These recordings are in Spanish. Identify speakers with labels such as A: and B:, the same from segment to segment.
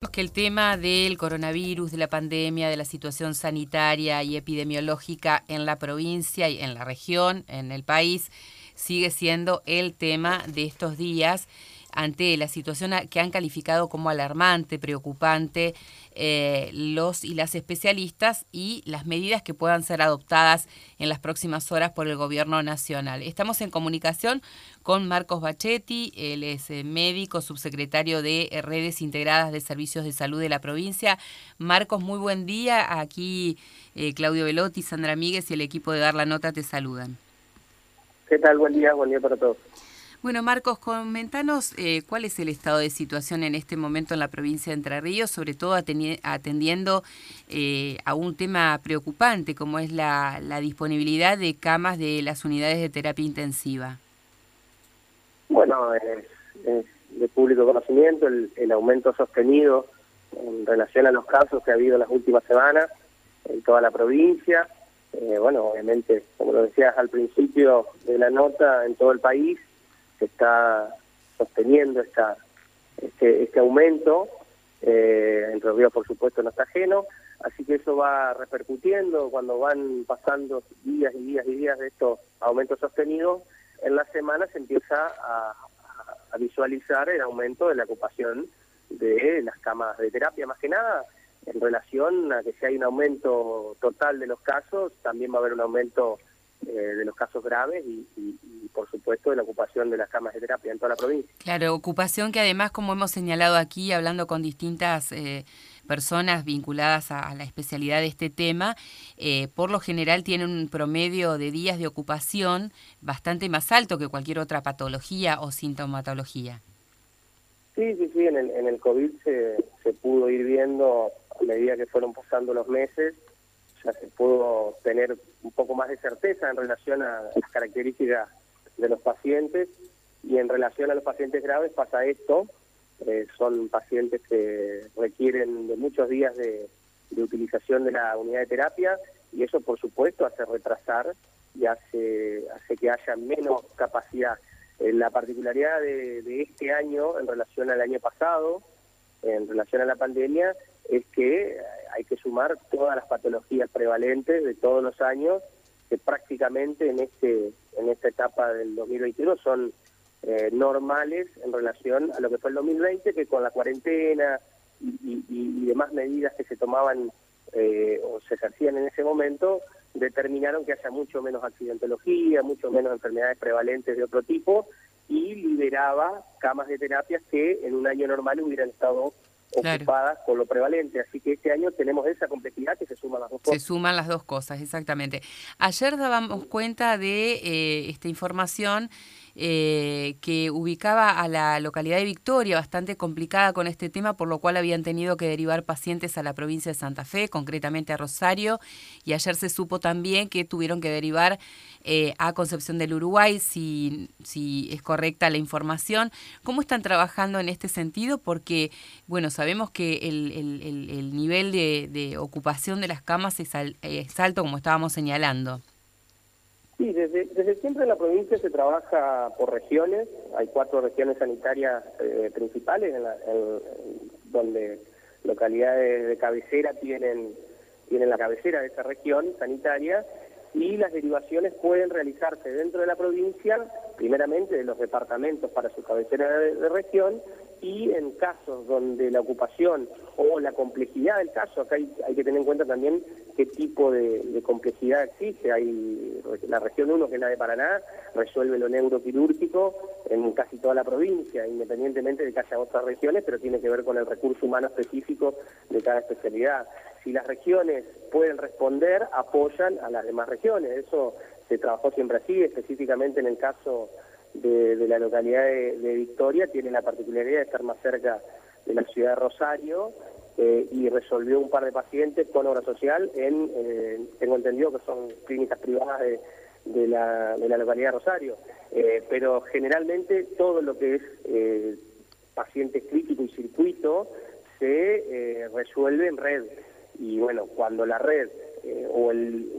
A: sabemos que el tema del coronavirus, de la pandemia, de la situación sanitaria y epidemiológica en la provincia y en la región, en el país, sigue siendo el tema de estos días ante la situación que han calificado como alarmante, preocupante, los y las especialistas y las medidas que puedan ser adoptadas en las próximas horas por el Gobierno Nacional. Estamos en comunicación con Marcos Bachetti, él es médico, subsecretario de Redes Integradas de Servicios de Salud de la provincia. Marcos, muy buen día. Aquí Claudio Velotti, Sandra Míguez y el equipo de Dar la Nota te saludan.
B: ¿Qué tal? Buen día para todos.
A: Bueno, Marcos, comentanos cuál es el estado de situación en este momento en la provincia de Entre Ríos, sobre todo atendiendo a un tema preocupante como es la disponibilidad de camas de las unidades de terapia intensiva.
B: Bueno, es de público conocimiento el aumento sostenido en relación a los casos que ha habido en las últimas semanas en toda la provincia. Bueno, obviamente, como lo decías al principio de la nota, en todo el país se está sosteniendo este aumento. Entre Ríos, por supuesto, no está ajeno, así que eso va repercutiendo cuando van pasando días y días y días de estos aumentos sostenidos. En la semana se empieza a visualizar el aumento de la ocupación de las camas de terapia, más que nada en relación a que si hay un aumento total de los casos, también va a haber un aumento de los casos graves y por supuesto de la ocupación de las camas de terapia en toda la provincia.
A: Claro, ocupación que además, como hemos señalado aquí, hablando con distintas personas vinculadas a la especialidad de este tema, por lo general tiene un promedio de días de ocupación bastante más alto que cualquier otra patología o sintomatología.
B: Sí, en el COVID se pudo ir viendo a medida que fueron pasando los meses. Ya se pudo tener un poco más de certeza en relación a las características de los pacientes, y en relación a los pacientes graves pasa esto. Son pacientes que requieren de muchos días de utilización de la unidad de terapia, y eso por supuesto hace retrasar y hace que haya menos capacidad. La particularidad de este año en relación al año pasado, en relación a la pandemia, es que hay que sumar todas las patologías prevalentes de todos los años, que prácticamente en esta etapa del 2021 son normales en relación a lo que fue el 2020, que con la cuarentena y demás medidas que se tomaban o se ejercían en ese momento, determinaron que haya mucho menos accidentología, mucho menos enfermedades prevalentes de otro tipo, y liberaba camas de terapias que en un año normal hubieran estado ocupadas por lo prevalente. Así que este año tenemos esa complejidad que se suman las dos cosas.
A: Se suman las dos cosas, exactamente. Ayer dábamos cuenta de esta información que ubicaba a la localidad de Victoria bastante complicada con este tema, por lo cual habían tenido que derivar pacientes a la provincia de Santa Fe, concretamente a Rosario, y ayer se supo también que tuvieron que derivar a Concepción del Uruguay, si es correcta la información. ¿Cómo están trabajando en este sentido? Porque, bueno, sabemos que el nivel de ocupación de las camas es alto, como estábamos señalando.
B: Sí, desde siempre en la provincia se trabaja por regiones. Hay 4 regiones sanitarias principales donde localidades de cabecera tienen la cabecera de esa región sanitaria, y las derivaciones pueden realizarse dentro de la provincia, primeramente de los departamentos para su cabecera de región, y en casos donde la ocupación o la complejidad del caso, acá hay que tener en cuenta también qué tipo de complejidad existe. Hay la región 1, que es la de Paraná, resuelve lo neuroquirúrgico en casi toda la provincia, independientemente de que haya otras regiones, pero tiene que ver con el recurso humano específico de cada especialidad. Si las regiones pueden responder, apoyan a las demás regiones. Eso se trabajó siempre así, específicamente en el caso de la localidad de Victoria, tiene la particularidad de estar más cerca de la ciudad de Rosario, y resolvió un par de pacientes con obra social tengo entendido que son clínicas privadas de la localidad de Rosario. Pero generalmente todo lo que es pacientes críticos y circuito se resuelve en red. Y bueno, cuando la red o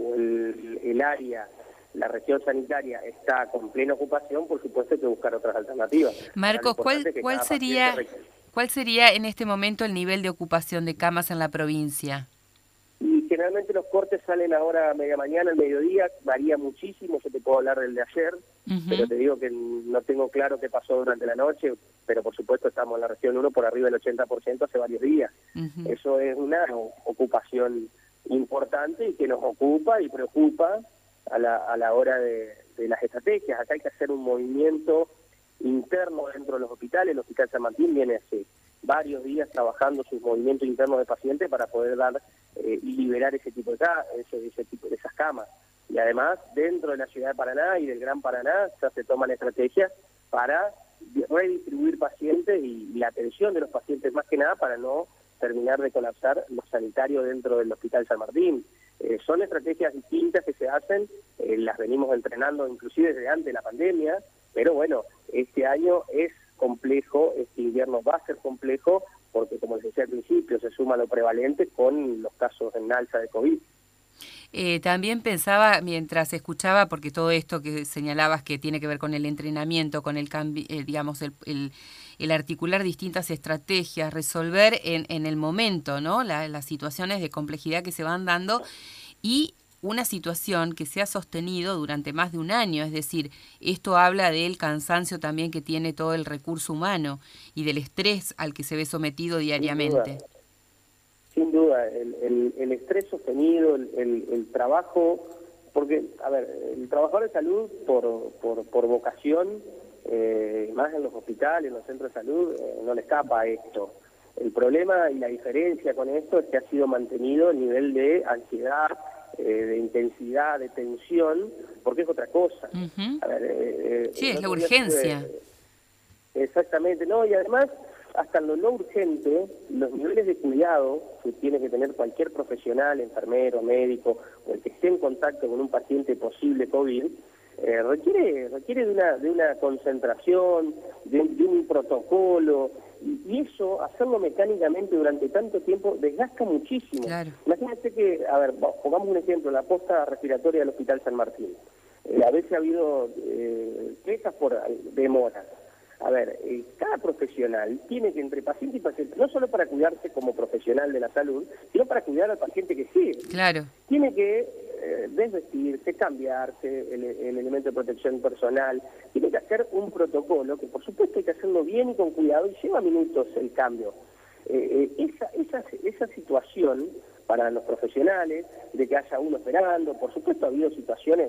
B: el área, la región sanitaria está con plena ocupación, por supuesto hay que buscar otras alternativas.
A: Marcos, ¿cuál sería ¿Cuál sería en este momento el nivel de ocupación de camas en la provincia?
B: Y generalmente los cortes salen ahora a media mañana, al mediodía, varía muchísimo, yo te puedo hablar del de ayer, pero te digo que no tengo claro qué pasó durante la noche, pero por supuesto estamos en la región 1 por arriba del 80% hace varios días. Eso es una ocupación importante y que nos ocupa y preocupa a la hora de las estrategias. Acá hay que hacer un movimiento interno dentro de los hospitales. El Hospital San Martín viene hace varios días trabajando sus movimientos internos de pacientes para poder dar y liberar ese tipo de esas camas. Y además, dentro de la ciudad de Paraná y del Gran Paraná, ya se toman estrategias para redistribuir pacientes y la atención de los pacientes más que nada para no terminar de colapsar los sanitarios dentro del Hospital San Martín. Son estrategias distintas que se hacen, las venimos entrenando inclusive desde antes de la pandemia, pero bueno, este año es complejo, este invierno va a ser complejo, porque como les decía al principio, se suma lo prevalente con los casos en alza de COVID.
A: También pensaba, mientras escuchaba, porque todo esto que señalabas que tiene que ver con el entrenamiento, con el cambio, digamos, el articular distintas estrategias, resolver en el momento, ¿no? Las situaciones de complejidad que se van dando y una situación que se ha sostenido durante más de un año, es decir, esto habla del cansancio también que tiene todo el recurso humano y del estrés al que se ve sometido diariamente.
B: Sin duda, el estrés sostenido, el trabajo, porque, a ver, el trabajador de salud por vocación, más en los hospitales, en los centros de salud, no le escapa a esto. El problema y la diferencia con esto es que ha sido mantenido el nivel de ansiedad, de intensidad, de tensión, porque es otra cosa. A ver,
A: sí, es la urgencia.
B: Exactamente, no, y además, hasta en lo no urgente, los niveles de cuidado que tiene que tener cualquier profesional, enfermero, médico, o el que esté en contacto con un paciente posible COVID, requiere de una concentración, de un protocolo, y eso, hacerlo mecánicamente durante tanto tiempo, desgasta muchísimo. Claro. Imagínate que, a ver, pongamos un ejemplo, la posta respiratoria del Hospital San Martín. A veces ha habido quejas por demoras. A ver, cada profesional tiene que, entre paciente y paciente, no solo para cuidarse como profesional de la salud, sino para cuidar al paciente que sigue.
A: Claro.
B: Tiene que desvestirse, cambiarse el elemento de protección personal, tiene que hacer un protocolo, que por supuesto hay que hacerlo bien y con cuidado, y lleva minutos el cambio. Esa situación para los profesionales, de que haya uno esperando, por supuesto ha habido situaciones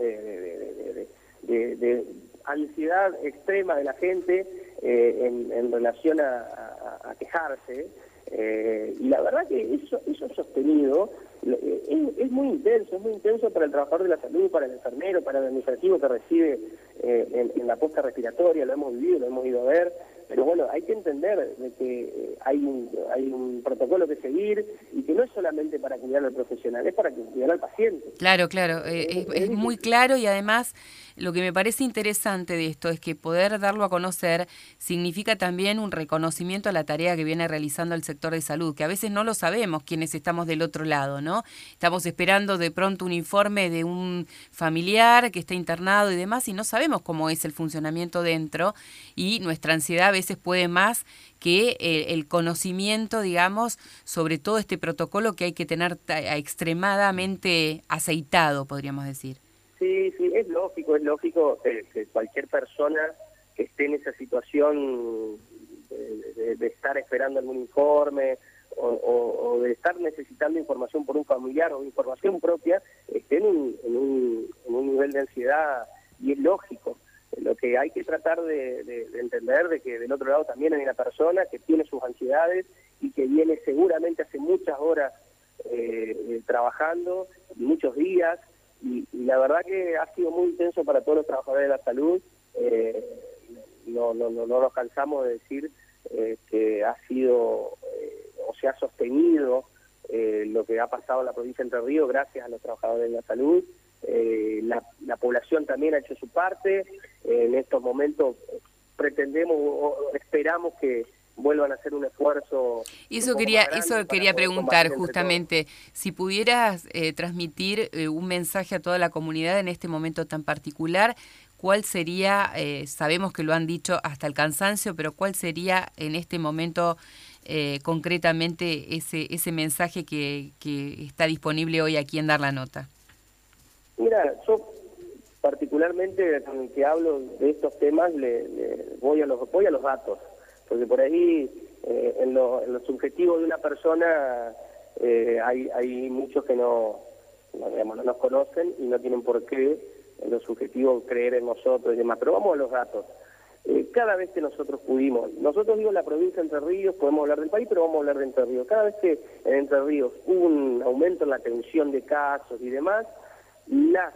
B: de ansiedad extrema de la gente en relación a quejarse, y la verdad que eso sostenido es muy intenso para el trabajador de la salud, para el enfermero, para el administrativo que recibe en la posta respiratoria, lo hemos vivido, lo hemos ido a ver, pero bueno, hay que entender de que hay un protocolo que seguir y que no es solamente para cuidar al profesional, es para cuidar al paciente.
A: Claro, claro, es muy claro, y además lo que me parece interesante de esto es que poder darlo a conocer significa también un reconocimiento a la tarea que viene realizando el sector de salud, que a veces no lo sabemos quienes estamos del otro lado, ¿no? Estamos esperando de pronto un informe de un familiar que está internado y demás, y no sabemos cómo es el funcionamiento dentro, y nuestra ansiedad a veces puede más que el conocimiento, digamos, sobre todo este protocolo que hay que tener extremadamente aceitado, podríamos decir.
B: Sí, es lógico que cualquier persona que esté en esa situación de estar esperando algún informe o de estar necesitando información por un familiar o información propia, esté en un nivel de ansiedad, y es lógico. Lo que hay que tratar de entender de que del otro lado también hay una persona que tiene sus ansiedades y que viene seguramente hace muchas horas trabajando, muchos días, y la verdad que ha sido muy intenso para todos los trabajadores de la salud. No nos cansamos de decir que ha sido o se ha sostenido lo que ha pasado en la provincia de Entre Ríos gracias a los trabajadores de la salud. La población también ha hecho su parte. En estos momentos pretendemos o esperamos que vuelvan a hacer un esfuerzo.
A: Eso quería preguntar justamente, si pudieras transmitir un mensaje a toda la comunidad en este momento tan particular, ¿cuál sería, sabemos que lo han dicho hasta el cansancio, pero cuál sería en este momento concretamente ese mensaje que está disponible hoy aquí en Dar la Nota?
B: Mira, yo particularmente con el que hablo de estos temas voy a los datos, porque por ahí en lo subjetivo de una persona hay muchos que no nos conocen y no tienen por qué en lo subjetivo creer en nosotros y demás, pero vamos a los datos. Cada vez que nosotros digo la provincia de Entre Ríos, podemos hablar del país, pero vamos a hablar de Entre Ríos. Cada vez que en Entre Ríos hubo un aumento en la atención de casos y demás, las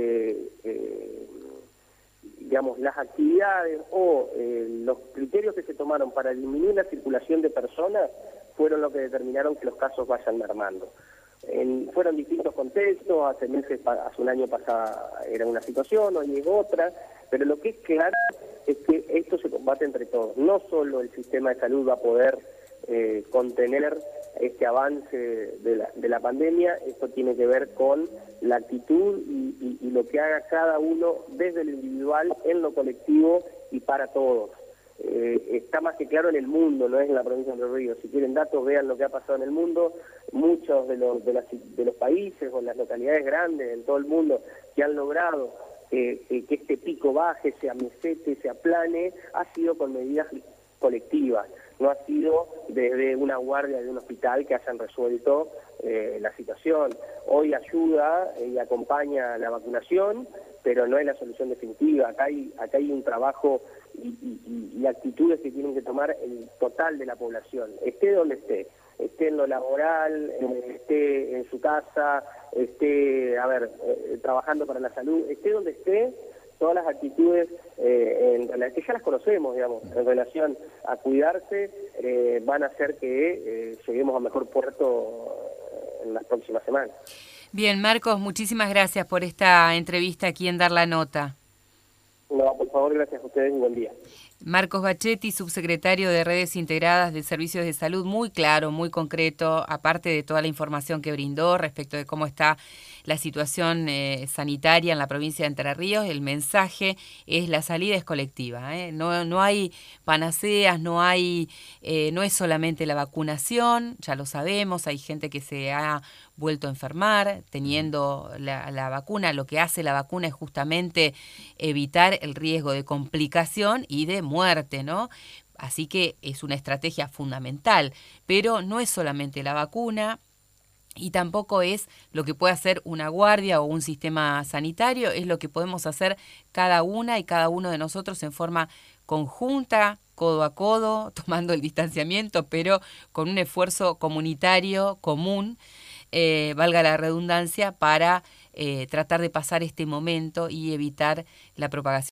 B: actividades o los criterios que se tomaron para disminuir la circulación de personas fueron lo que determinaron que los casos vayan mermando. Fueron distintos contextos, hace un año pasada era una situación, hoy es otra, pero lo que es claro es que esto se combate entre todos. No solo el sistema de salud va a poder contener este avance de la pandemia, esto tiene que ver con la actitud y lo que haga cada uno desde lo individual, en lo colectivo y para todos. Está más que claro en el mundo, no es en la provincia de Entre Ríos. Si quieren datos, vean lo que ha pasado en el mundo. Muchos de los países o las localidades grandes en todo el mundo que han logrado que este pico baje, se amesete, se aplane, ha sido con medidas colectivas, no ha sido desde una guardia de un hospital que hayan resuelto la situación. Hoy ayuda y acompaña la vacunación, pero no es la solución definitiva. Acá hay un trabajo y actitudes que tienen que tomar el total de la población, esté donde esté en lo laboral, esté en su casa, esté, trabajando para la salud, esté donde esté. Todas las actitudes que ya las conocemos, digamos, en relación a cuidarse, van a hacer que lleguemos a mejor puerto en las próximas semanas.
A: Bien, Marcos, muchísimas gracias por esta entrevista aquí en Dar la Nota.
B: No, por favor, gracias a ustedes y buen día.
A: Marcos Bachetti, subsecretario de Redes Integradas de Servicios de Salud, muy claro, muy concreto, aparte de toda la información que brindó respecto de cómo está la situación sanitaria en la provincia de Entre Ríos. El mensaje es: la salida es colectiva, no hay panaceas, no es solamente la vacunación, ya lo sabemos, hay gente que se ha vuelto a enfermar teniendo la vacuna. Lo que hace la vacuna es justamente evitar el riesgo de complicación y de muerte, ¿no? Así que es una estrategia fundamental, pero no es solamente la vacuna y tampoco es lo que puede hacer una guardia o un sistema sanitario, es lo que podemos hacer cada una y cada uno de nosotros en forma conjunta, codo a codo, tomando el distanciamiento, pero con un esfuerzo comunitario común, valga la redundancia, para tratar de pasar este momento y evitar la propagación.